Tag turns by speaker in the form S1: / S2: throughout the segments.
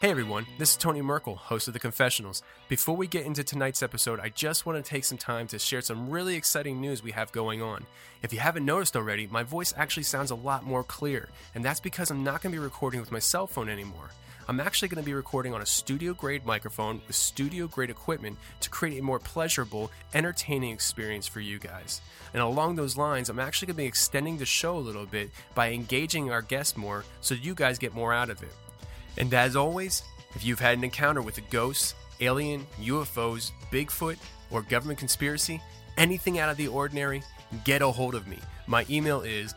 S1: Hey everyone, this is Tony Merkel, host of The Confessionals. Before we get into tonight's episode, I just want to take some time to share some really exciting news we have going on. If you haven't noticed already, my voice actually sounds a lot more clear, and that's because I'm not going to be recording with my cell phone anymore. I'm actually going to be recording on a studio-grade microphone with studio-grade equipment to create a more pleasurable, entertaining experience for you guys. And along those lines, I'm actually going to be extending the show a little bit by engaging our guests more so you guys get more out of it. And as always, if you've had an encounter with a ghost, alien, UFOs, Bigfoot, or government conspiracy, anything out of the ordinary, get a hold of me. My email is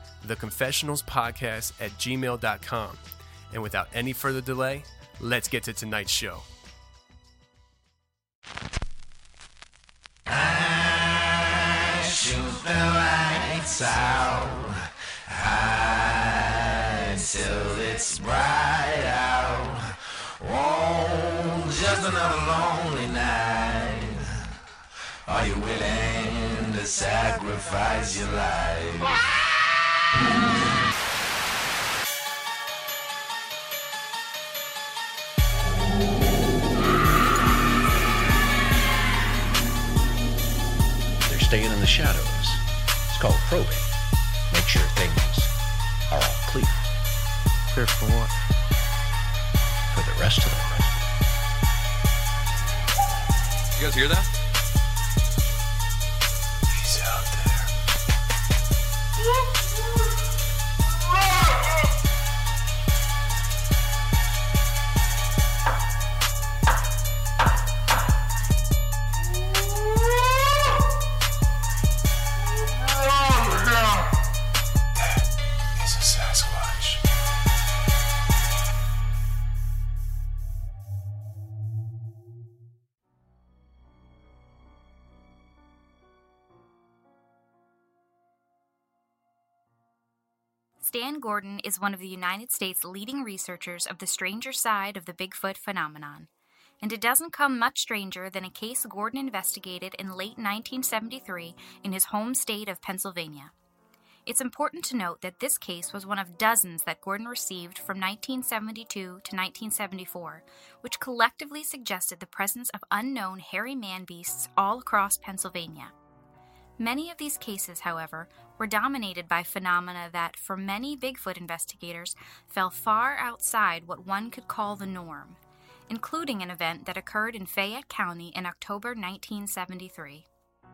S1: theconfessionalspodcast@gmail.com. And without any further delay, let's get to tonight's show.
S2: I shoot the lights out high till it's bright out. Oh, just another lonely night. Are you willing to sacrifice your life?
S3: Staying in the shadows. It's called probing. Make sure things are all clear.
S1: Clear for what?
S3: For the rest of them.
S4: You guys hear that?
S2: He's out there. He's a Sasquatch.
S5: Stan Gordon is one of the United States' leading researchers of the stranger side of the Bigfoot phenomenon. And it doesn't come much stranger than a case Gordon investigated in late 1973 in his home state of Pennsylvania. It's important to note that this case was one of dozens that Gordon received from 1972 to 1974, which collectively suggested the presence of unknown hairy man-beasts all across Pennsylvania. Many of these cases, however, were dominated by phenomena that, for many Bigfoot investigators, fell far outside what one could call the norm, including an event that occurred in Fayette County in October 1973.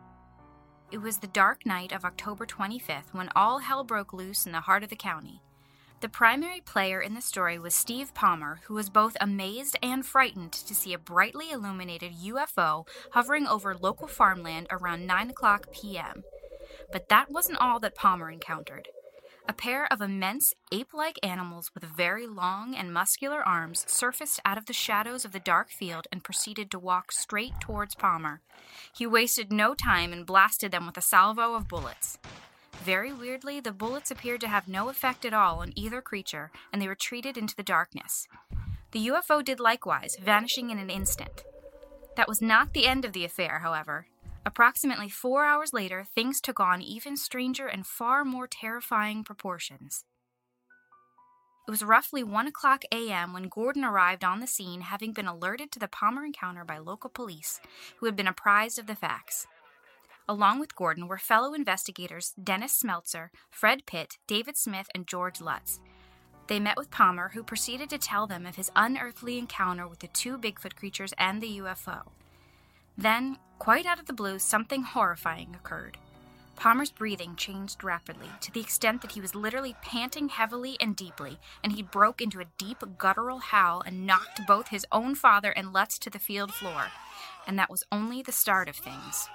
S5: It was the dark night of October 25th when all hell broke loose in the heart of the county. The primary player in the story was Steve Palmer, who was both amazed and frightened to see a brightly illuminated UFO hovering over local farmland around 9:00 p.m. But that wasn't all that Palmer encountered. A pair of immense ape-like animals with very long and muscular arms surfaced out of the shadows of the dark field and proceeded to walk straight towards Palmer. He wasted no time and blasted them with a salvo of bullets. Very weirdly, the bullets appeared to have no effect at all on either creature, and they retreated into the darkness. The UFO did likewise, vanishing in an instant. That was not the end of the affair, however. Approximately 4 hours later, things took on even stranger and far more terrifying proportions. It was roughly 1:00 a.m. when Gordon arrived on the scene, having been alerted to the Palmer encounter by local police, who had been apprised of the facts. Along with Gordon were fellow investigators Dennis Smeltzer, Fred Pitt, David Smith, and George Lutz. They met with Palmer, who proceeded to tell them of his unearthly encounter with the two Bigfoot creatures and the UFO. Then, quite out of the blue, something horrifying occurred. Palmer's breathing changed rapidly, to the extent that he was literally panting heavily and deeply, and he broke into a deep guttural howl and knocked both his own father and Lutz to the field floor. And that was only the start of things.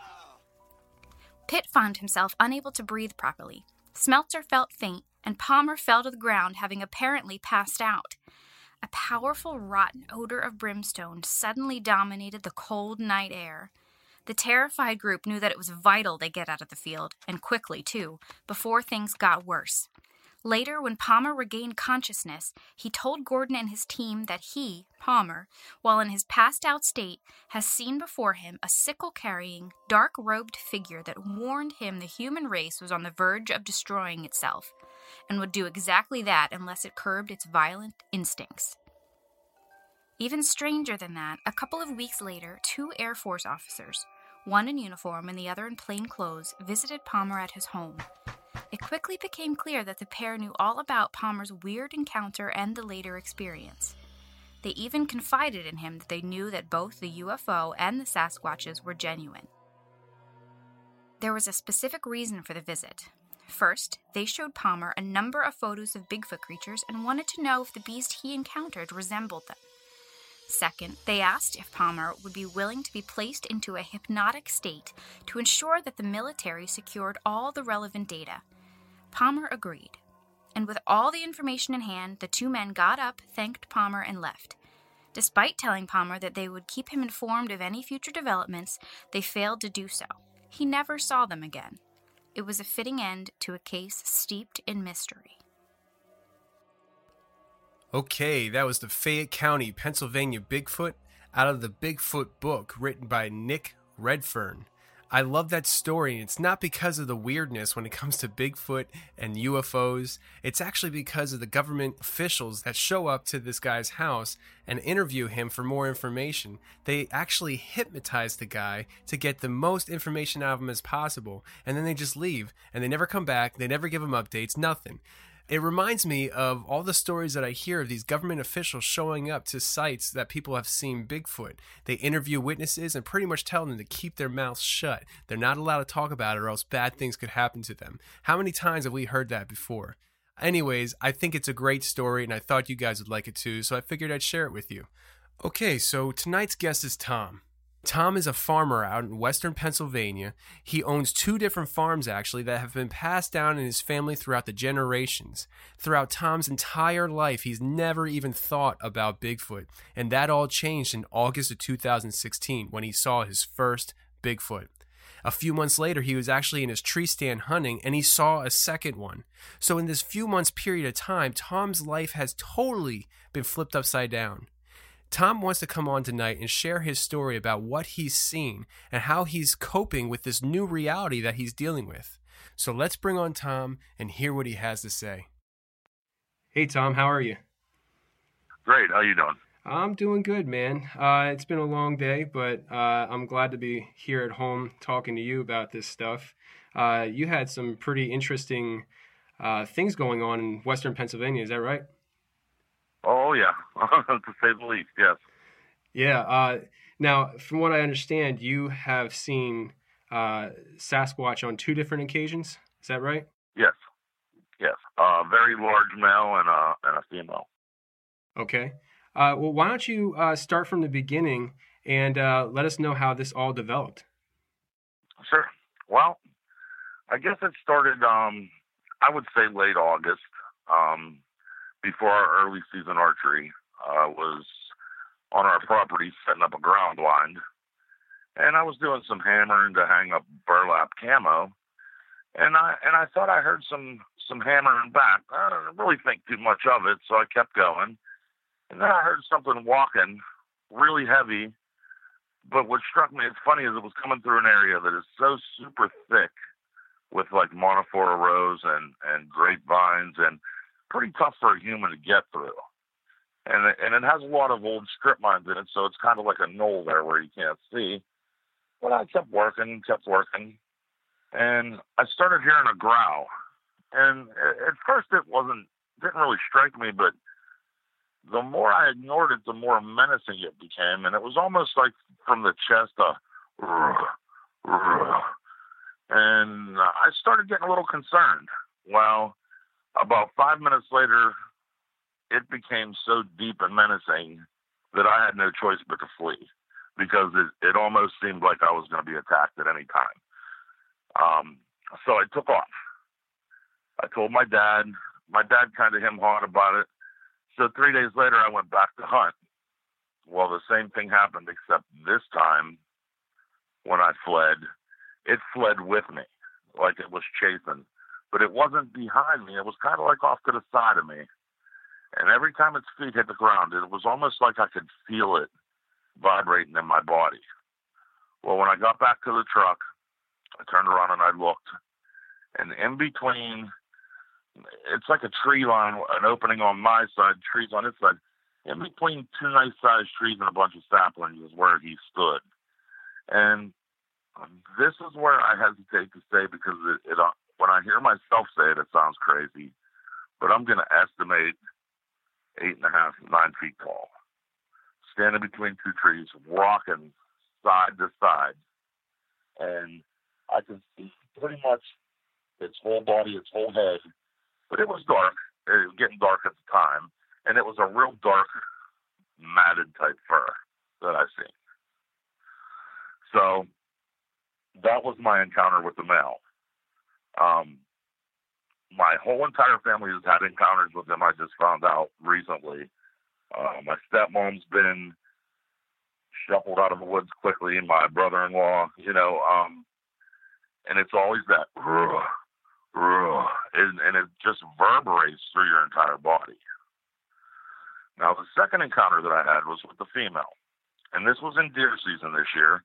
S5: Pitt found himself unable to breathe properly. Smeltzer felt faint, and Palmer fell to the ground, having apparently passed out. A powerful, rotten odor of brimstone suddenly dominated the cold night air. The terrified group knew that it was vital they get out of the field, and quickly, too, before things got worse. Later, when Palmer regained consciousness, he told Gordon and his team that he, Palmer, while in his passed-out state, has seen before him a sickle-carrying, dark-robed figure that warned him the human race was on the verge of destroying itself, and would do exactly that unless it curbed its violent instincts. Even stranger than that, a couple of weeks later, 2 Air Force officers, one in uniform and the other in plain clothes, visited Palmer at his home. It quickly became clear that the pair knew all about Palmer's weird encounter and the later experience. They even confided in him that they knew that both the UFO and the Sasquatches were genuine. There was a specific reason for the visit. First, they showed Palmer a number of photos of Bigfoot creatures and wanted to know if the beast he encountered resembled them. Second, they asked if Palmer would be willing to be placed into a hypnotic state to ensure that the military secured all the relevant data. Palmer agreed, and with all the information in hand, the 2 men got up, thanked Palmer, and left. Despite telling Palmer that they would keep him informed of any future developments, they failed to do so. He never saw them again. It was a fitting end to a case steeped in mystery.
S1: Okay, that was the Fayette County, Pennsylvania Bigfoot out of the Bigfoot book written by Nick Redfern. I love that story, and it's not because of the weirdness when it comes to Bigfoot and UFOs. It's actually because of the government officials that show up to this guy's house and interview him for more information. They actually hypnotize the guy to get the most information out of him as possible, and then they just leave, and they never come back, they never give him updates, nothing. It reminds me of all the stories that I hear of these government officials showing up to sites that people have seen Bigfoot. They interview witnesses and pretty much tell them to keep their mouths shut. They're not allowed to talk about it or else bad things could happen to them. How many times have we heard that before? Anyways, I think it's a great story and I thought you guys would like it too, so I figured I'd share it with you. Okay, so tonight's guest is Tom. Tom is a farmer out in western Pennsylvania. He owns 2 different farms, actually, that have been passed down in his family throughout the generations. Throughout Tom's entire life, he's never even thought about Bigfoot. And that all changed in August of 2016 when he saw his first Bigfoot. A few months later, he was actually in his tree stand hunting, and he saw a second one. So in this few months period of time, Tom's life has totally been flipped upside down. Tom wants to come on tonight and share his story about what he's seen and how he's coping with this new reality that he's dealing with. So let's bring on Tom and hear what he has to say. Hey, Tom, how are you?
S6: Great. How you doing?
S1: I'm doing good, man. It's been a long day, but I'm glad to be here at home talking to you about this stuff. You had some pretty interesting things going on in western Pennsylvania, is that right?
S6: Oh, yeah, to say the least, yes.
S1: Yeah. Now, from what I understand, you have seen Sasquatch on 2 different occasions. Is that right?
S6: Yes. A very large male and a female.
S1: Okay. Well, why don't you start from the beginning and let us know how this all developed?
S6: Sure. Well, I guess it started, I would say late August. Before our early season archery, was on our property setting up a ground blind, and I was doing some hammering to hang up burlap camo, and I thought I heard some hammering back. I didn't really think too much of it, so I kept going, and then I heard something walking really heavy. But what struck me, it's funny, is it was coming through an area that is so super thick with like Montifora rose and grapevines and pretty tough for a human to get through. And it has a lot of old strip mines in it, so it's kind of like a knoll there where you can't see. But I kept working, and I started hearing a growl. And at first it didn't really strike me, but the more I ignored it, the more menacing it became. And it was almost like from the chest, and I started getting a little concerned. Well, about 5 minutes later, it became so deep and menacing that I had no choice but to flee, because it almost seemed like I was going to be attacked at any time. So I took off. I told my dad. My dad kind of hemmed-hawed about it. So 3 days later, I went back to hunt. Well, the same thing happened, except this time, when I fled, it fled with me, like it was chasing. But it wasn't behind me. It was kind of like off to the side of me. And every time its feet hit the ground, it was almost like I could feel it vibrating in my body. Well, when I got back to the truck, I turned around and I looked. And in between, it's like a tree line, an opening on my side, trees on its side. in between two nice-sized trees and a bunch of saplings is where he stood. And this is where I hesitate to say, because when I hear myself say it, it sounds crazy. But I'm going to estimate 8.5 to 9 feet tall, standing between two trees, rocking side to side. And I can see pretty much its whole body, its whole head. But it was dark. It was getting dark at the time. And it was a real dark, matted type fur that I seen. So that was my encounter with the male. My whole entire family has had encounters with them. I just found out recently. My stepmom's been shuffled out of the woods quickly. My brother-in-law, and it's always that, and it just reverberates through your entire body. Now, the second encounter that I had was with the female, and this was in deer season this year,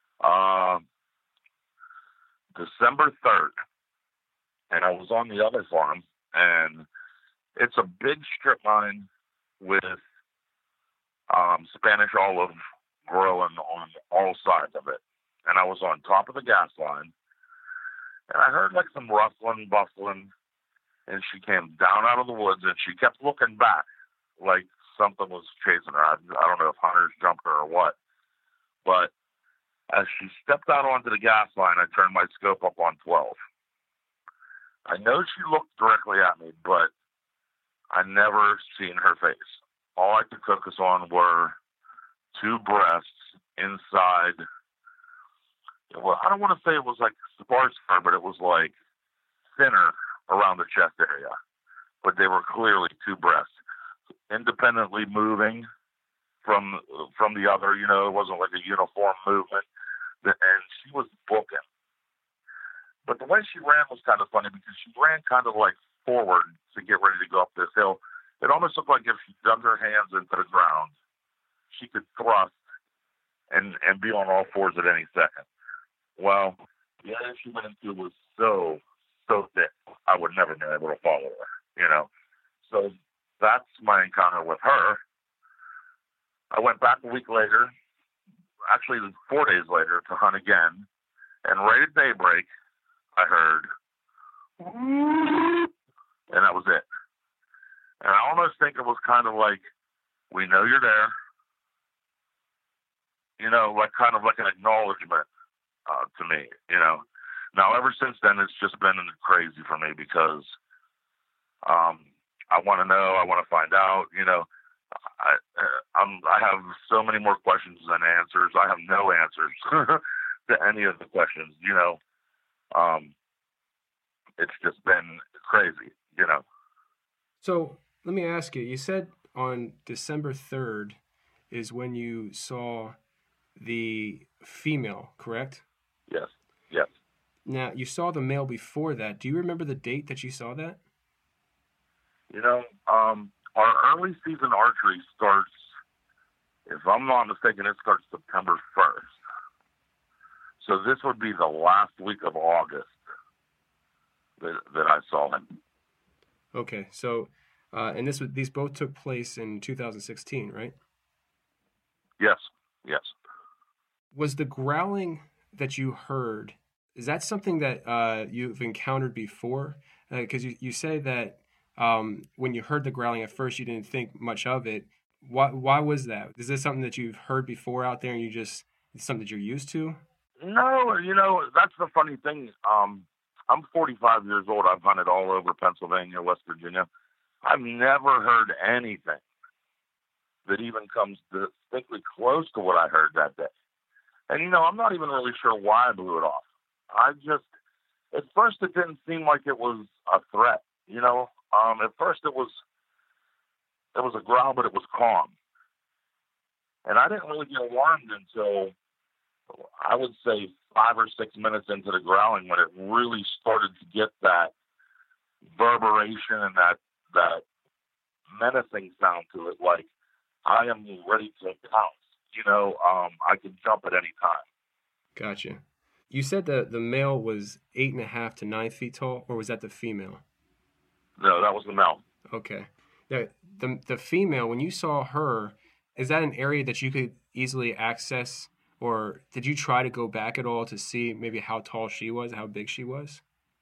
S6: December 3rd, and I was on the other farm, and it's a big strip mine with Spanish olive growing on all sides of it, and I was on top of the gas line, and I heard like some rustling, bustling, and she came down out of the woods, and she kept looking back like something was chasing her. I don't know if hunters jumped her or what, but as she stepped out onto the gas line, I turned my scope up on 12. I know she looked directly at me, but I never seen her face. All I could focus on were two breasts inside. Well, I don't want to say it was like sparse fur, but it was like thinner around the chest area. But they were clearly two breasts, independently moving from the other. It wasn't like a uniform movement. And she was booking. But the way she ran was kind of funny, because she ran kind of like forward to get ready to go up this hill. It almost looked like if she dug her hands into the ground, she could thrust and be on all fours at any second. Well, the area she went into was so thick, I would never been able to follow her, So that's my encounter with her. I went back a week later, actually 4 days later, to hunt again. And right at daybreak, I heard, and that was it. And I almost think it was kind of like, we know you're there. Like kind of like an acknowledgement to me, Now, ever since then, it's just been crazy for me, because I want to know, I want to find out, I have so many more questions than answers. I have no answers to any of the questions, It's just been crazy,
S1: So let me ask you, you said on December 3rd is when you saw the female, correct?
S6: Yes.
S1: Now, you saw the male before that. Do you remember the date that you saw that?
S6: Our early season archery starts, if I'm not mistaken, it starts September 1st. So this would be the last week of August that I saw him.
S1: Okay, so, and these both took place in 2016, right?
S6: Yes.
S1: Was the growling that you heard, is that something that you've encountered before? Because you say that when you heard the growling at first, you didn't think much of it. Why was that? Is this something that you've heard before out there, and it's something that you're used to?
S6: No, that's the funny thing. I'm 45 years old. I've hunted all over Pennsylvania, West Virginia. I've never heard anything that even comes distinctly close to what I heard that day. And, I'm not even really sure why I blew it off. At first it didn't seem like it was a threat, At first it was a growl, but it was calm. And I didn't really get alarmed until, I would say, 5 or 6 minutes into the growling, when it really started to get that reverberation and that menacing sound to it, like, I am ready to pounce. I can jump at any time.
S1: Gotcha. You said that the male was 8.5 to 9 feet tall, or was that the female?
S6: No, that was the male.
S1: Okay. The female, when you saw her, is that an area that you could easily access, or did you try to go back at all to see maybe how tall she was, how big she was?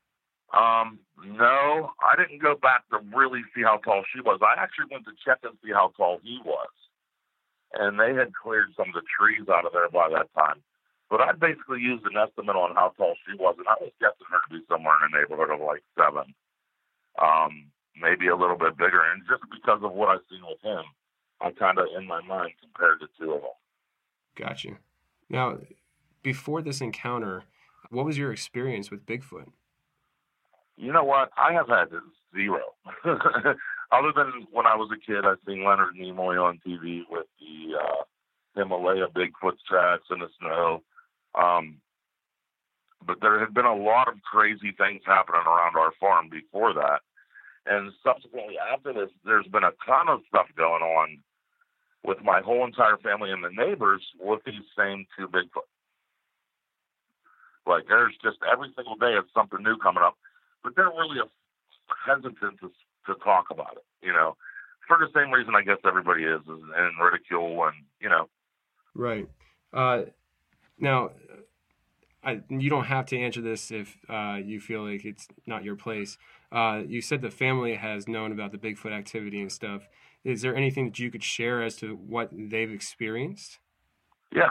S6: No, I didn't go back to really see how tall she was. I actually went to check and see how tall he was. And they had cleared some of the trees out of there by that time. But I basically used an estimate on how tall she was, and I was guessing her to be somewhere in the neighborhood of like 7, maybe a little bit bigger. And just because of what I've seen with him, I kind of, in my mind, compared the two of them.
S1: Gotcha. Now, before this encounter, what was your experience with Bigfoot?
S6: You know what? I have had zero. Other than when I was a kid, I've seen Leonard Nimoy on TV with the Himalaya Bigfoot tracks in the snow. But there had been a lot of crazy things happening around our farm before that. And subsequently after this, there's been a ton of stuff going on with my whole entire family and the neighbors with these same 2 Bigfoot. Like, there's just every single day it's something new coming up. But they're really hesitant to talk about it, you know, for the same reason I guess everybody is in ridicule and, you know.
S1: Right. Now, you don't have to answer this if you feel like it's not your place. You said the family has known about the Bigfoot activity and stuff. Is there anything that you could share as to what they've experienced?
S6: Yeah.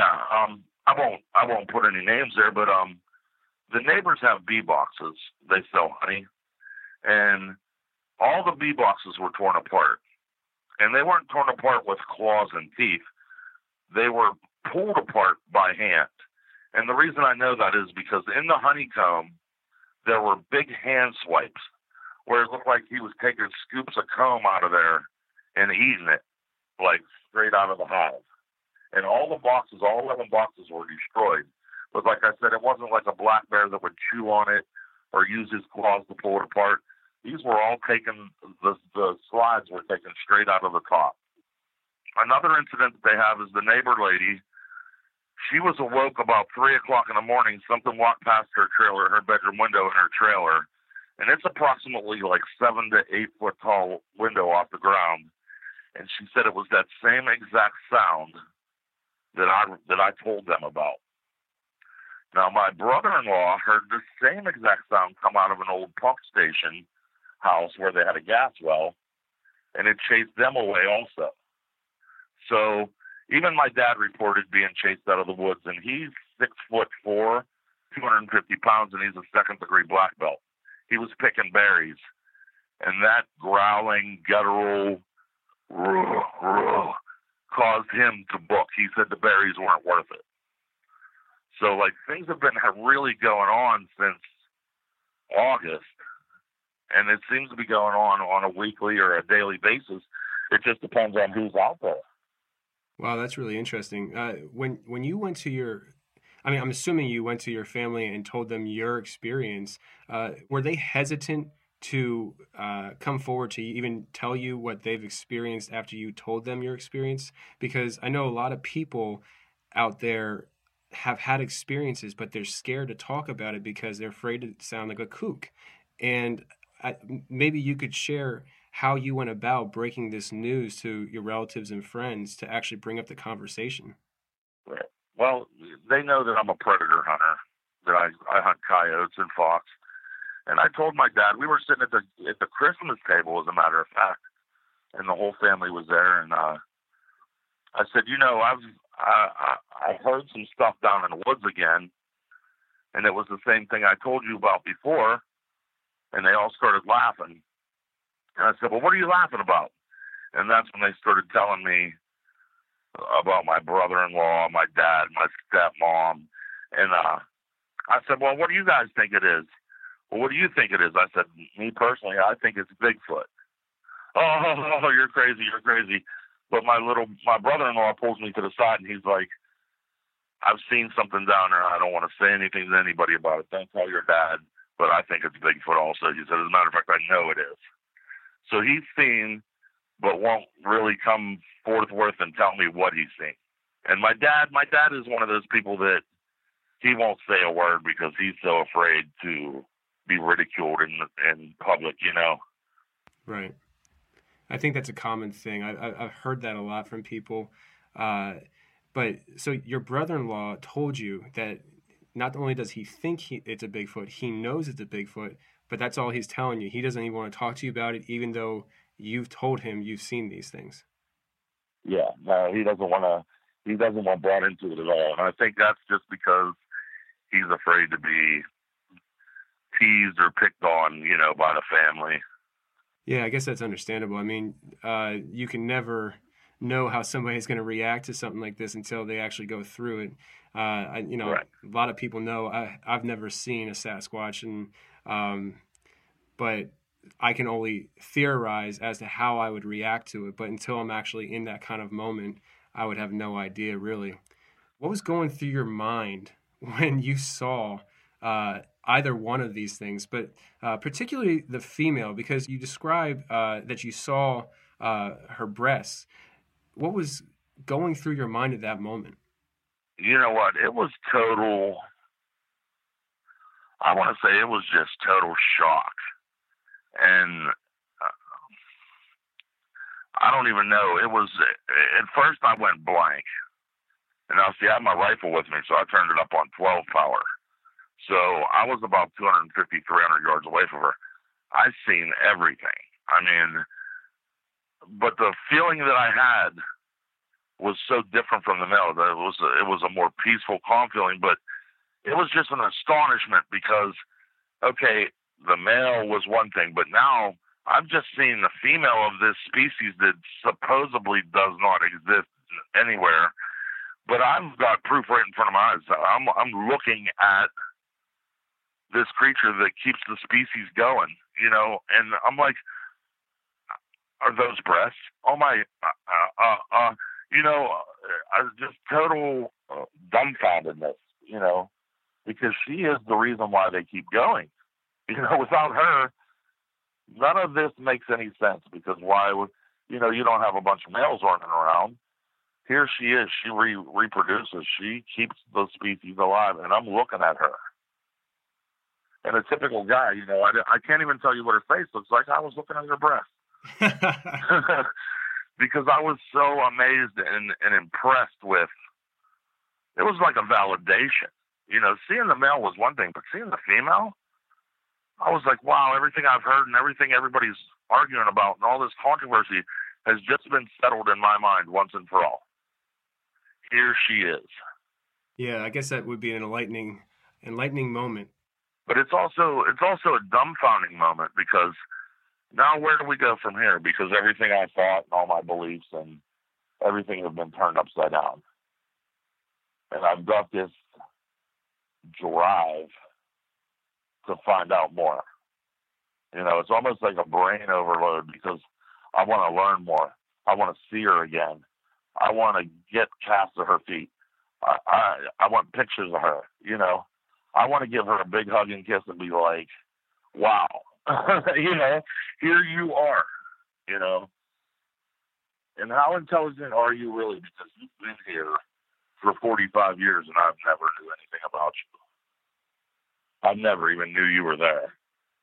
S6: I won't put any names there, but the neighbors have bee boxes. They sell honey, and all the bee boxes were torn apart, and they weren't torn apart with claws and teeth. They were pulled apart by hand. And the reason I know that is because in the honeycomb, there were big hand swipes where it looked like he was taking scoops of comb out of there and eating it, like straight out of the hive. And all 11 boxes were destroyed. But like I said, it wasn't like a black bear that would chew on it or use his claws to pull it apart. These were all taken, the slides were taken straight out of the top. Another incident that they have is the neighbor lady. She was awoke about 3 o'clock in the morning. Something walked past her trailer, her bedroom window in her trailer. And it's approximately like 7 to 8 foot tall window off the ground. And she said it was that same exact sound that I told them about. Now, my brother-in-law heard the same exact sound come out of an old pump station house where they had a gas well, and it chased them away also. So even my dad reported being chased out of the woods, and he's 6'4", 250 pounds, and he's a second-degree black belt. He was picking berries, and that growling, guttural caused him to book. He said the berries weren't worth it. So, like, things have been really going on since August, and it seems to be going on a weekly or a daily basis. It just depends on who's out there.
S1: Wow, that's really interesting. When you went to I'm assuming you went to your family and told them your experience. Were they hesitant to come forward to even tell you what they've experienced after you told them your experience? Because I know a lot of people out there have had experiences, but they're scared to talk about it because they're afraid to sound like a kook. And maybe you could share how you went about breaking this news to your relatives and friends to actually bring up the conversation.
S6: Well, they know that I'm a predator hunter, that I hunt coyotes and fox. And I told my dad, we were sitting at the Christmas table, as a matter of fact, and the whole family was there. And I said, you know, I heard some stuff down in the woods again, and it was the same thing I told you about before. And they all started laughing. And I said, well, what are you laughing about? And that's when they started telling me about my brother-in-law, my dad, my stepmom. And I said, well, what do you guys think it is? Well, what do you think it is? I said, me personally, I think it's Bigfoot. Oh, you're crazy, you're crazy. But my brother-in-law pulls me to the side, and he's like, I've seen something down there. I don't want to say anything to anybody about it. Don't tell your dad. But I think it's Bigfoot also. He said, as a matter of fact, I know it is. So he's seen, but won't really come forthwith and tell me what he's seen. And my dad is one of those people that he won't say a word because he's so afraid to be ridiculed in public, you know.
S1: Right. I think that's a common thing. I've heard that a lot from people. But so your brother-in-law told you that not only does he think it's a Bigfoot, he knows it's a Bigfoot, but that's all he's telling you. He doesn't even want to talk to you about it, even though you've told him you've seen these things.
S6: Yeah, no, he doesn't want brought into it at all. And I think that's just because he's afraid to be teased or picked on, by the family.
S1: Yeah, I guess that's understandable. I mean, you can never know how somebody's going to react to something like this until they actually go through it. Right. A lot of people know I've never seen a Sasquatch, but I can only theorize as to how I would react to it. But until I'm actually in that kind of moment, I would have no idea, really. What was going through your mind when you saw either one of these things, but particularly the female, because you described that you saw her breasts? What was going through your mind at that moment?
S6: You know what? It was total, I want to say it was just total shock. And I don't even know. It was, at first I went blank. And now, see, I had my rifle with me, so I turned it up on 12 power. So I was about 250, 300 yards away from her. I seen everything. I mean, but the feeling that I had was so different from the male. It was a more peaceful, calm feeling, but it was just an astonishment because, okay, the male was one thing, but now I've just seen the female of this species that supposedly does not exist anywhere, but I've got proof right in front of my eyes. I'm looking at this creature that keeps the species going, and I'm like, are those breasts? Oh my, I was just total dumbfoundedness, because she is the reason why they keep going. Without her, none of this makes any sense, because why would, you don't have a bunch of males running around. Here she is. She reproduces. She keeps the species alive, and I'm looking at her. And a typical guy, I can't even tell you what her face looks like. I was looking at her breast. Because I was so amazed and impressed with, it was like a validation. Seeing the male was one thing, but seeing the female, I was like, wow, everything I've heard and everything everybody's arguing about and all this controversy has just been settled in my mind once and for all. Here she is.
S1: Yeah, I guess that would be an enlightening moment.
S6: But it's also a dumbfounding moment, because now where do we go from here? Because everything I thought and all my beliefs and everything have been turned upside down. And I've got this drive to find out more. It's almost like a brain overload, because I want to learn more. I want to see her again. I want to get cast at her feet. I want pictures of her, I want to give her a big hug and kiss and be like, wow, here you are, And how intelligent are you really? Because you've been here for 45 years and I've never knew anything about you. I never even knew you were there.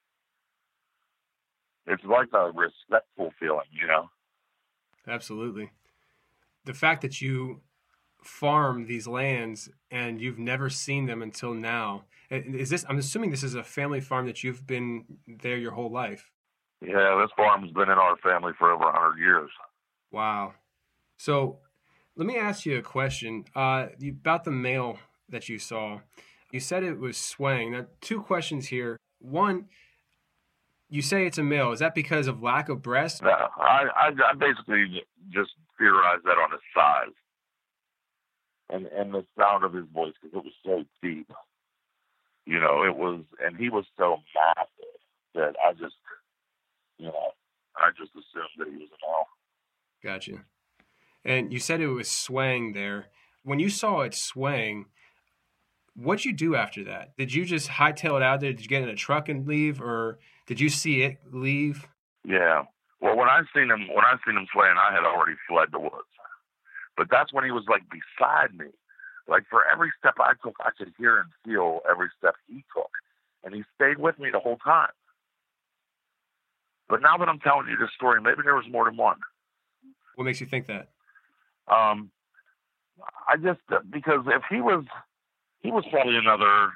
S6: It's like a respectful feeling,
S1: Absolutely. The fact that you farm these lands and you've never seen them until now. I'm assuming this is a family farm that you've been there your whole life.
S6: Yeah, this farm's been in our family for over 100 years.
S1: Wow. So let me ask you a question about the male that you saw. You said it was swaying. Now, two questions here. One, you say it's a male. Is that because of lack of breast?
S6: No, I basically just theorized that on his size and the sound of his voice, because it was so deep. It was, and he was so massive that I just assumed that he was a male.
S1: Gotcha. And you said it was swaying there. When you saw it swaying, what'd you do after that? Did you just hightail it out there? Did you get in a truck and leave, or did you see it leave?
S6: Yeah. Well, when I seen him swaying, I had already fled the woods. But that's when he was like beside me. Like for every step I took, I could hear and feel every step he took. And he stayed with me the whole time. But now that I'm telling you this story, maybe there was more than one.
S1: What makes you think that?
S6: I just, because if he was probably another,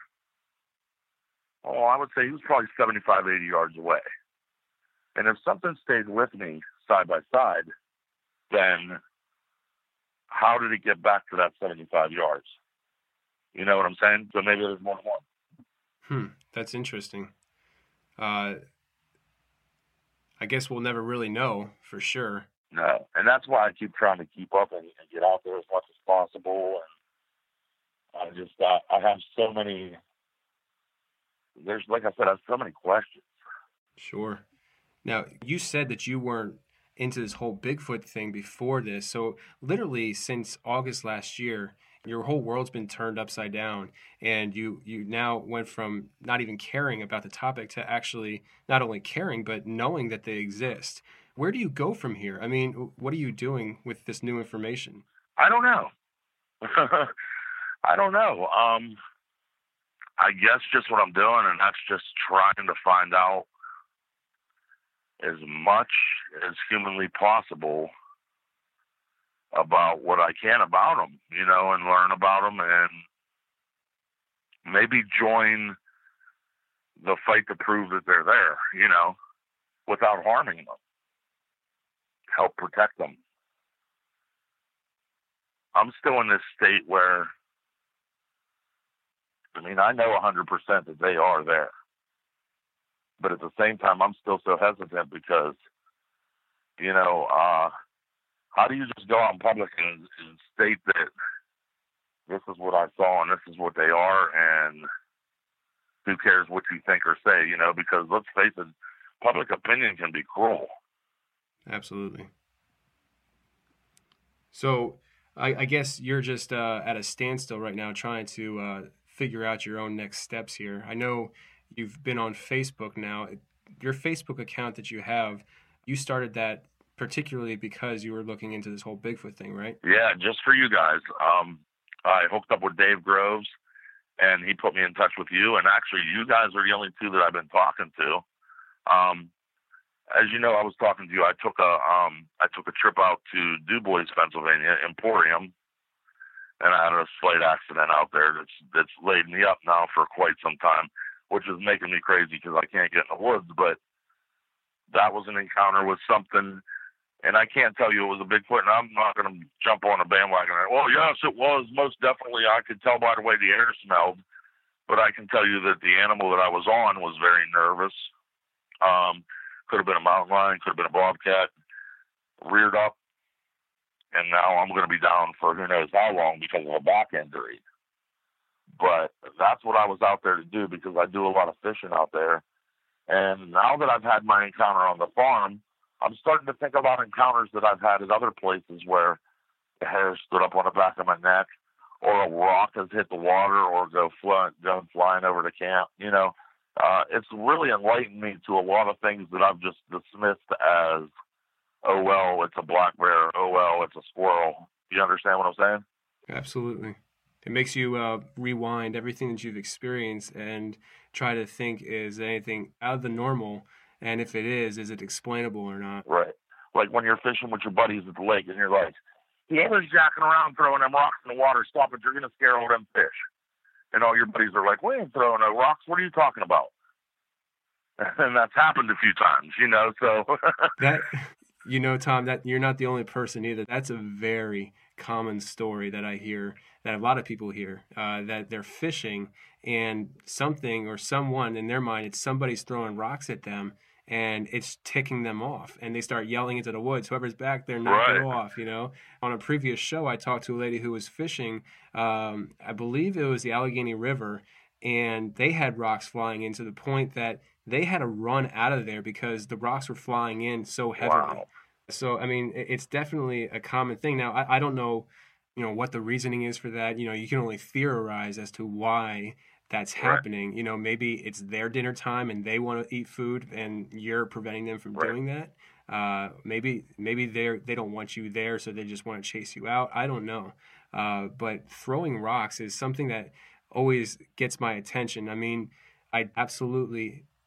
S6: I would say he was probably 75, 80 yards away. And if something stayed with me side by side, then how did it get back to that 75 yards? You know what I'm saying? So maybe there's more than one.
S1: That's interesting. I guess we'll never really know for sure.
S6: No, and that's why I keep trying to keep up and get out there as much as possible. And I have so many. Like I said, I have so many questions.
S1: Sure. Now, you said that you weren't into this whole Bigfoot thing before this. So literally since August last year, your whole world's been turned upside down, and you now went from not even caring about the topic to actually not only caring, but knowing that they exist. Where do you go from here? I mean, what are you doing with this new information?
S6: I don't know. I don't know. I guess just what I'm doing, and that's just trying to find out as much as humanly possible about what I can about them, you know, and learn about them, and maybe join the fight to prove that they're there, you know, without harming them. Help protect them. I'm still in this state where, I mean, I know 100% that they are there. But at the same time, I'm still so hesitant because, you know, how do you just go out in public and state that this is what I saw and this is what they are, and who cares what you think or say, you know, because let's face it, public opinion can be cruel.
S1: Absolutely. So I guess you're just at a standstill right now trying to figure out your own next steps here. I know you've been on Facebook now. Your Facebook account that you have, you started that particularly because you were looking into this whole Bigfoot thing, right?
S6: Yeah, just for you guys. I hooked up with Dave Groves, and he put me in touch with you. And actually, you guys are the only two that I've been talking to. As you know, I was talking to you. I took a trip out to DuBois, Pennsylvania, Emporium, and I had a slight accident out there that's laid me up now for quite some time, which is making me crazy because I can't get in the woods. But that was an encounter with something, and I can't tell you it was a Bigfoot, and I'm not going to jump on a bandwagon. Well, yes, it was. Most definitely. I could tell by the way the air smelled, but I can tell you that the animal that I was on was very nervous. Could have been a mountain lion, could have been a bobcat, reared up, and now I'm going to be down for who knows how long because of a back injury. But that's what I was out there to do because I do a lot of fishing out there. And now that I've had my encounter on the farm, I'm starting to think about encounters that I've had at other places where the hair stood up on the back of my neck, or a rock has hit the water, or go flying over the camp, you know. It's really enlightened me to a lot of things that I've just dismissed as, oh, well, it's a black bear. Oh, well, it's a squirrel. You understand what I'm saying?
S1: Absolutely. It makes you rewind everything that you've experienced and try to think, is anything out of the normal? And if it is it explainable or not?
S6: Right. Like when you're fishing with your buddies at the lake and you're like, whoever's jacking around throwing them rocks in the water, stop it. You're going to scare all them fish. And all your buddies are like, we ain't throwing no rocks. What are you talking about? And that's happened a few times, you know, so.
S1: That, you know, Tom, that you're not the only person either. That's a very common story that I hear, that a lot of people hear, that they're fishing and something or someone in their mind, it's somebody's throwing rocks at them and it's ticking them off, and they start yelling into the woods. Whoever's back there, knock it off, you know. On a previous show, I talked to a lady who was fishing, I believe it was the Allegheny River, and they had rocks flying in to the point that they had to run out of there because the rocks were flying in so heavily. Wow. So, I mean, it's definitely a common thing. Now, I don't know, you know, what the reasoning is for that. You know, you can only theorize as to why that's happening. Right. You know, maybe it's their dinner time and they want to eat food and you're preventing them from doing that. Maybe they don't want you there, so they just want to chase you out. I don't know. But throwing rocks is something that always gets my attention. I mean, I absolutely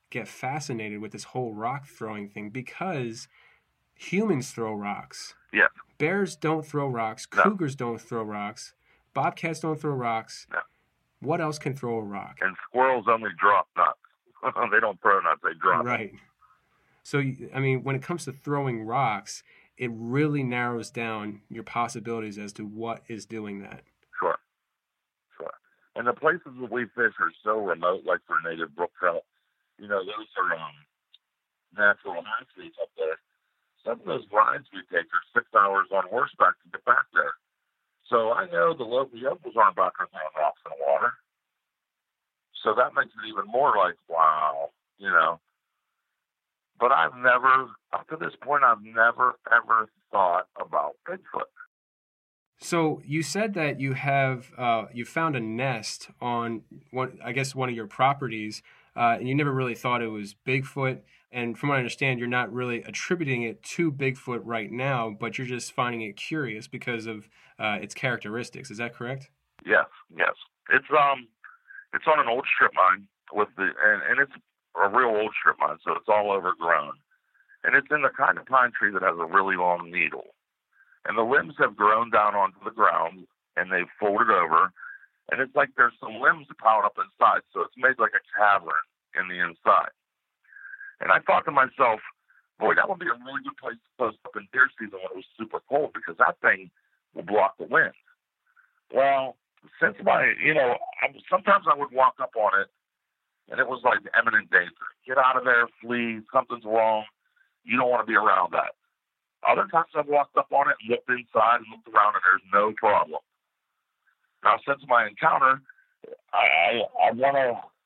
S1: get fascinated with this whole rock throwing thing because humans throw rocks.
S6: Yeah.
S1: Bears don't throw rocks.
S6: No.
S1: Cougars don't throw rocks. Bobcats don't throw rocks.
S6: No.
S1: What else can throw a rock?
S6: And squirrels only drop nuts. They don't throw nuts, they drop them.
S1: Right. So, I mean, when it comes to throwing rocks, it really narrows down your possibilities as to what is doing that.
S6: Sure. And the places that we fish are so remote, like for native brook trout. You know, those are natural hatcheries up there. Some of those rides we take are 6 hours on horseback to get back there. So I know the local yokels aren't back there throwing rocks in the water. So that makes it even more like, wow, you know. But I've never, up to this point, I've never, ever thought about Bigfoot.
S1: So you said that you have you found a nest on one of your properties, and you never really thought it was Bigfoot. And from what I understand, you're not really attributing it to Bigfoot right now, but you're just finding it curious because of its characteristics. Is that correct?
S6: Yes. It's on an old strip mine and it's a real old strip mine, so it's all overgrown, and it's in the kind of pine tree that has a really long needle. And the limbs have grown down onto the ground, and they've folded over, and it's like there's some limbs piled up inside, so it's made like a cavern in the inside. And I thought to myself, boy, that would be a really good place to post up in deer season when it was super cold, because that thing will block the wind. Well, since sometimes I would walk up on it, and it was like imminent danger. Get out of there, flee, something's wrong. You don't want to be around that. Other times I've walked up on it and looked inside and looked around, and there's no problem. Now, since my encounter, I want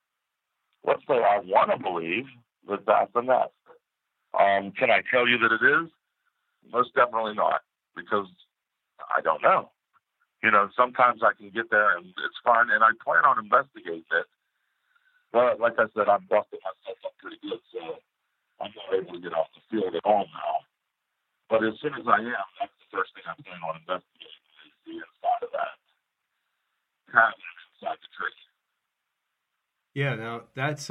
S6: to believe that that's a nest. Can I tell you that it is? Most definitely not, because I don't know. You know, sometimes I can get there and it's fine, and I plan on investigating it. But like I said, I'm busting myself up pretty good, so I'm not able to get off the field at all now. But as soon as I am, that's the first thing I plan on investigating is the inside of that cabin inside the tree.
S1: Yeah, now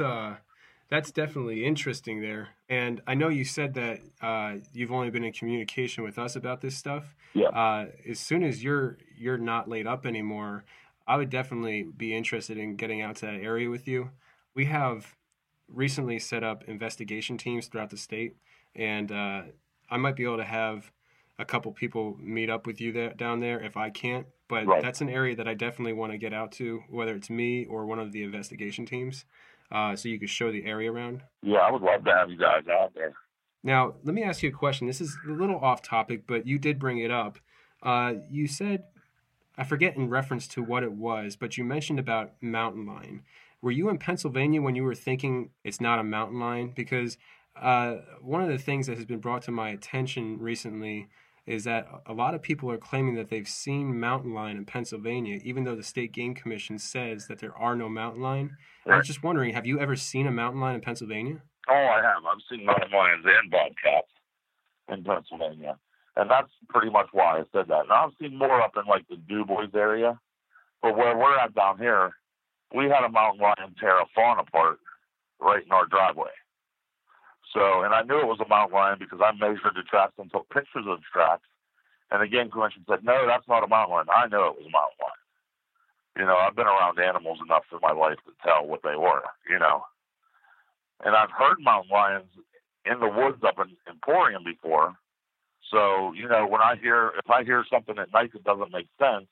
S1: that's definitely interesting there. And I know you said that you've only been in communication with us about this stuff.
S6: Yeah.
S1: As soon as you're not laid up anymore, I would definitely be interested in getting out to that area with you. We have recently set up investigation teams throughout the state, and I might be able to have a couple people meet up with you down there if I can't. But
S6: Right.
S1: That's an area that I definitely want to get out to, whether it's me or one of the investigation teams, so you could show the area around.
S6: Yeah, I would love to have you guys out there.
S1: Now, let me ask you a question. This is a little off topic, but you did bring it up. You said, I forget in reference to what it was, but you mentioned about mountain lion. Were you in Pennsylvania when you were thinking it's not a mountain lion? Because one of the things that has been brought to my attention recently is that a lot of people are claiming that they've seen mountain lion in Pennsylvania, even though the State Game Commission says that there are no mountain lion.
S6: Right.
S1: I was just wondering, have you ever seen a mountain lion in Pennsylvania?
S6: Oh, I have. I've seen mountain lions and bobcats in Pennsylvania. And that's pretty much why I said that. Now, I've seen more up in, like, the DuBois area. But where we're at down here, we had a mountain lion tear a fawn apart right in our driveway. So, and I knew it was a mountain lion because I measured the tracks and took pictures of the tracks. And the Game Commission said, no, that's not a mountain lion. I knew it was a mountain lion. You know, I've been around animals enough in my life to tell what they were, you know. And I've heard mountain lions in the woods up in Emporium before. So, you know, if I hear something at night that doesn't make sense,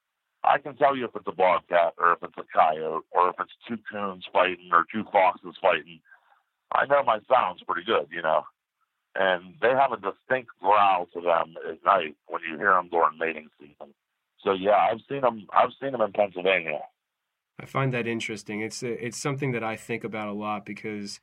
S6: I can tell you if it's a bobcat or if it's a coyote or if it's two coons fighting or two foxes fighting. I know my sound's pretty good, you know. And they have a distinct growl to them at night when you hear them during mating season. So, yeah, I've seen them in Pennsylvania.
S1: I find that interesting. It's something that I think about a lot because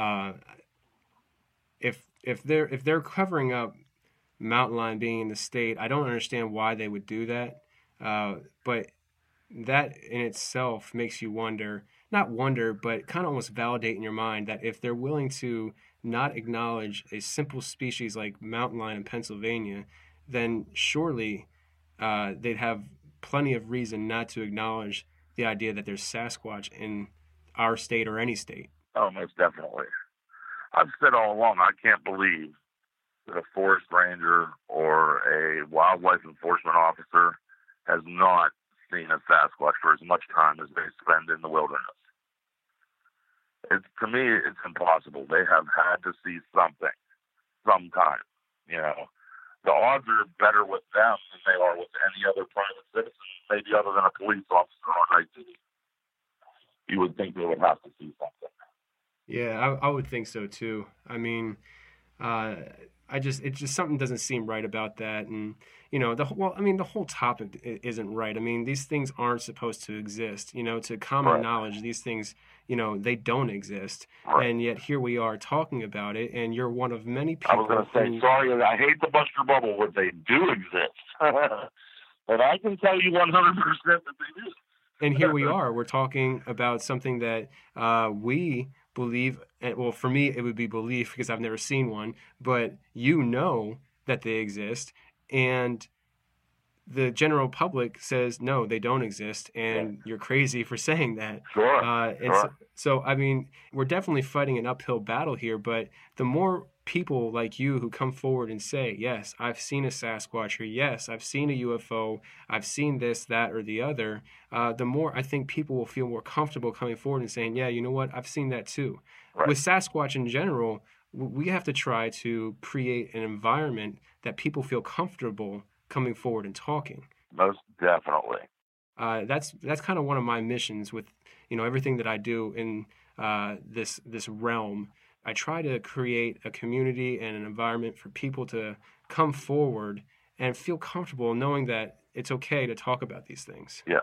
S1: if they're covering up mountain lion being in the state, I don't understand why they would do that. But that in itself makes you not wonder, but kind of almost validate in your mind that if they're willing to not acknowledge a simple species like mountain lion in Pennsylvania, then surely they'd have plenty of reason not to acknowledge the idea that there's Sasquatch in our state or any state.
S6: Oh, most definitely. I've said all along, I can't believe that a forest ranger or a wildlife enforcement officer has not seen a Sasquatch for as much time as they spend in the wilderness. To me, it's impossible. They have had to see something, sometime. You know, the odds are better with them than they are with any other private citizen, maybe other than a police officer on night duty. You would think they would have to see something.
S1: Yeah, I would think so too. I mean, it just something doesn't seem right about that, and you know, the whole topic isn't right. I mean, these things aren't supposed to exist. You know, to common knowledge, these things, you know, they don't exist, and yet here we are talking about it, and you're one of many people.
S6: I was going to say, sorry, I hate to bust your bubble, but they do exist, but I can tell you 100% that they do.
S1: And here we are. We're talking about something that we believe. Well, for me, it would be belief because I've never seen one. But you know that they exist, and the general public says no, they don't exist, and you're crazy for saying that.
S6: Sure.
S1: So, I mean, we're definitely fighting an uphill battle here. But the more people like you who come forward and say, yes, I've seen a Sasquatch, or yes, I've seen a UFO, I've seen this, that, or the other, the more I think people will feel more comfortable coming forward and saying, yeah, you know what, I've seen that too. Right. With Sasquatch in general, we have to try to create an environment that people feel comfortable coming forward and talking.
S6: Most definitely.
S1: That's kind of one of my missions with, you know, everything that I do in this realm. I try to create a community and an environment for people to come forward and feel comfortable knowing that it's okay to talk about these things.
S6: Yes.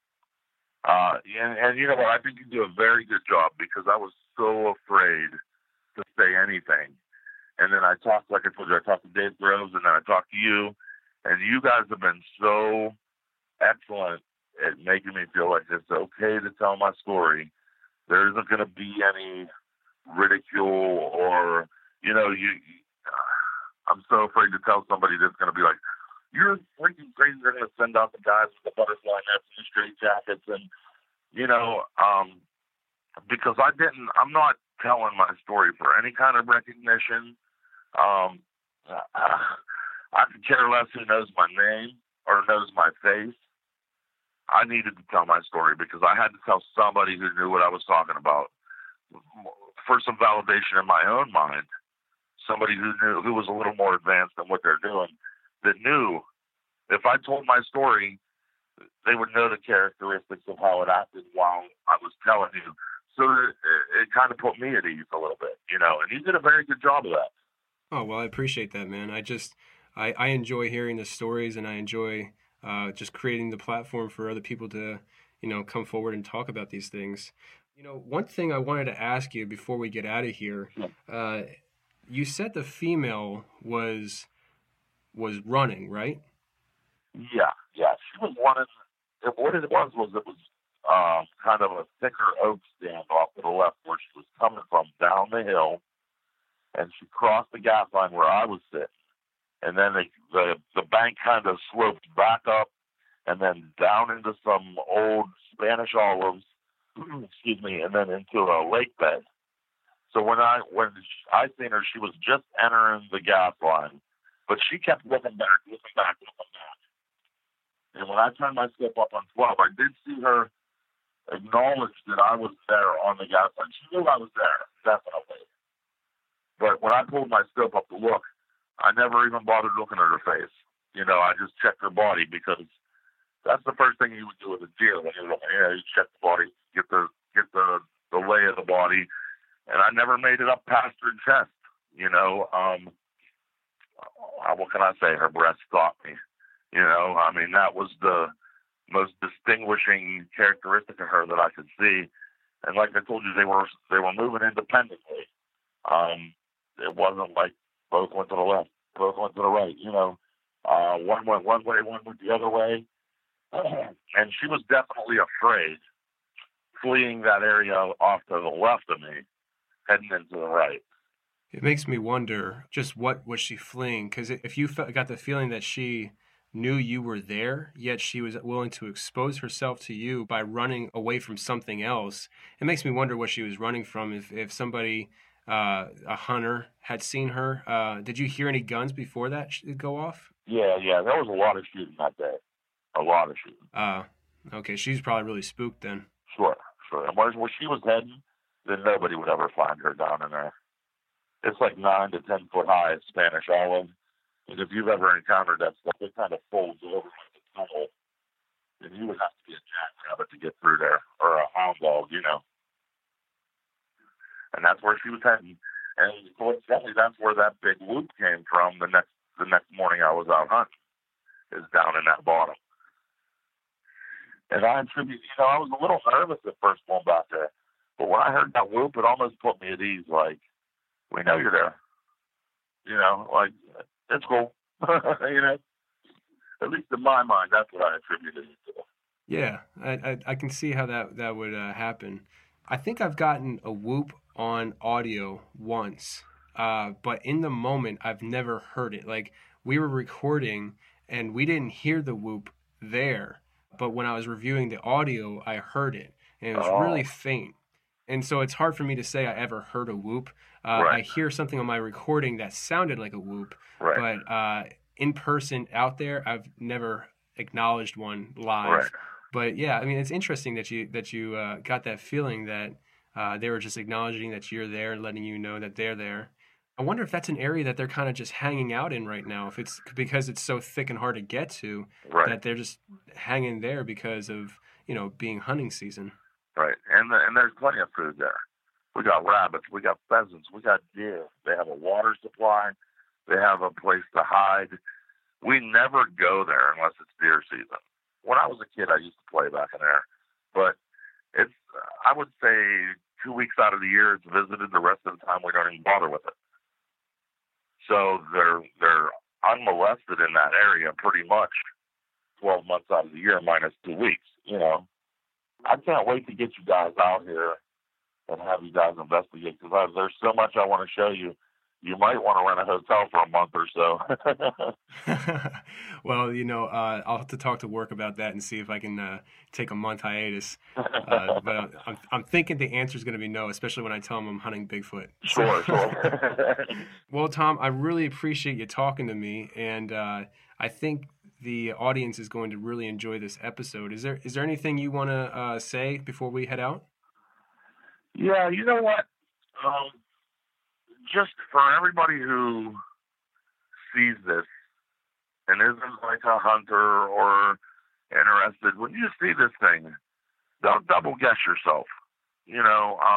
S6: And you know what? I think you do a very good job because I was so afraid to say anything. And then I talked, like I told you, I talked to Dave Groves, and then I talked to you. And you guys have been so excellent at making me feel like it's okay to tell my story. There isn't going to be any ridicule or, you know, I'm so afraid to tell somebody that's going to be like, you're freaking crazy. They're going to send out the guys with the butterfly nets and the straight jackets. And, you know, because I'm not telling my story for any kind of recognition. I could care less who knows my name or knows my face. I needed to tell my story because I had to tell somebody who knew what I was talking about for some validation in my own mind. Somebody who was a little more advanced than what they're doing, that knew if I told my story, they would know the characteristics of how it acted while I was telling you. So it kind of put me at ease a little bit, you know, and you did a very good job of that.
S1: Oh, well, I appreciate that, man. I enjoy hearing the stories, and I enjoy just creating the platform for other people to, you know, come forward and talk about these things. You know, one thing I wanted to ask you before we get out of here, you said the female was running, right?
S6: Yeah. She was running. What it was kind of a thicker oak stand off to the left where she was coming from down the hill, and she crossed the gas line where I was sitting. And then the bank kind of sloped back up and then down into some old Spanish olives, excuse me, and then into a lake bed. So when I seen her, she was just entering the gas line, but she kept looking back. And when I turned my scope up on 12, I did see her acknowledge that I was there on the gas line. She knew I was there, definitely. But when I pulled my scope up to look, I never even bothered looking at her face. You know, I just checked her body because that's the first thing you would do with a deer when you're looking. You check the body, get the lay of the body, and I never made it up past her chest. You know, what can I say? Her breast got me. You know, I mean, that was the most distinguishing characteristic of her that I could see. And like I told you, they were moving independently. It wasn't like both went to the left, both went to the right. You know, one went one way, one went the other way. And she was definitely afraid, fleeing that area off to the left of me, heading into the right.
S1: It makes me wonder, just what was she fleeing? Because if you got the feeling that she knew you were there, yet she was willing to expose herself to you by running away from something else. It makes me wonder what she was running from. If somebody, a hunter, had seen her, did you hear any guns before that go off?
S6: Yeah, there was a lot of shooting that day. A lot of shooting.
S1: Okay, she's probably really spooked then.
S6: Sure. And where she was heading, then nobody would ever find her down in there. It's like 9 to 10 foot high Spanish Island. And if you've ever encountered that stuff, it kind of folds over like a tunnel. And you would have to be a jackrabbit to get through there, or a hound dog, you know. And that's where she was heading. And coincidentally, that's where that big whoop came from the next morning I was out hunting, is down in that bottom. And I attribute, I was a little nervous at first going back there. But when I heard that whoop, it almost put me at ease, like, we know you're there. Like, it's cool. At least in my mind, that's what I attributed it to.
S1: Yeah, I can see how that would happen. I think I've gotten a whoop on audio once, but in the moment, I've never heard it. Like, we were recording, and we didn't hear the whoop there, but when I was reviewing the audio, I heard it, and it was really faint. And so it's hard for me to say I ever heard a whoop.
S6: Right.
S1: I hear something on my recording that sounded like a whoop,
S6: right.
S1: But in person out there, I've never acknowledged one live.
S6: Right.
S1: But yeah, I mean, it's interesting that you got that feeling that they were just acknowledging that you're there and letting you know that they're there. I wonder if that's an area that they're kind of just hanging out in right now. If it's because it's so thick and hard to get to,
S6: right.
S1: that they're just hanging there because of being hunting season.
S6: Right, and there's plenty of food there. We got rabbits, we got pheasants, we got deer. They have a water supply. They have a place to hide. We never go there unless it's deer season. When I was a kid, I used to play back in there. But it's, I would say 2 weeks out of the year it's visited. The rest of the time we don't even bother with it. So they're unmolested in that area pretty much 12 months out of the year minus 2 weeks, I can't wait to get you guys out here and have you guys investigate, because there's so much I want to show you. You might want to rent a hotel for a month or so.
S1: Well, I'll have to talk to work about that and see if I can take a month hiatus. But I'm thinking the answer is going to be no, especially when I tell them I'm hunting Bigfoot.
S6: Sure.
S1: Well, Tom, I really appreciate you talking to me, and I think the audience is going to really enjoy this episode. Is there anything you want to say before we head out?
S6: Yeah, you know what? Just for everybody who sees this and isn't like a hunter or interested, when you see this thing, don't double guess yourself. Your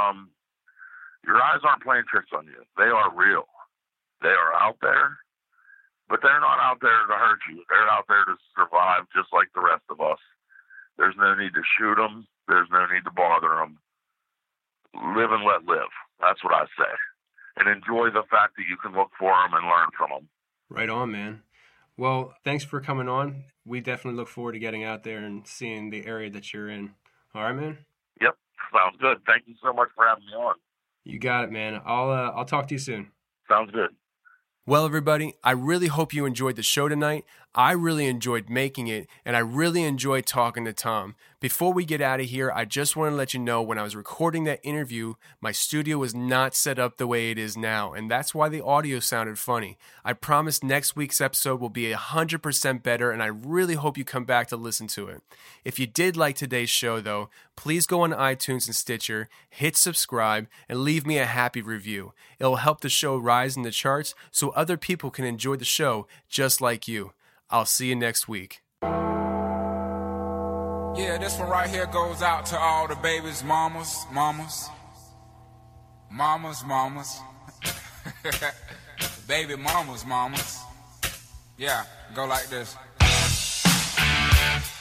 S6: eyes aren't playing tricks on you. They are real. They are out there, but they're not out there to hurt you. They're out there to survive just like the rest of us. There's no need to shoot them. There's no need to bother them. Live and let live. That's what I say. And enjoy the fact that you can look for them and learn from them.
S1: Right on, man. Well, thanks for coming on. We definitely look forward to getting out there and seeing the area that you're in. All right, man?
S6: Yep. Sounds good. Thank you so much for having me on.
S1: You got it, man. I'll talk to you soon.
S6: Sounds good.
S1: Well, everybody, I really hope you enjoyed the show tonight. I really enjoyed making it, and I really enjoyed talking to Tom. Before we get out of here, I just want to let you know when I was recording that interview, my studio was not set up the way it is now, and that's why the audio sounded funny. I promise next week's episode will be 100% better, and I really hope you come back to listen to it. If you did like today's show, though, please go on iTunes and Stitcher, hit subscribe, and leave me a happy review. It'll help the show rise in the charts so other people can enjoy the show just like you. I'll see you next week.
S7: Yeah, this one right here goes out to all the babies, mamas. Baby mamas. Yeah, go like this.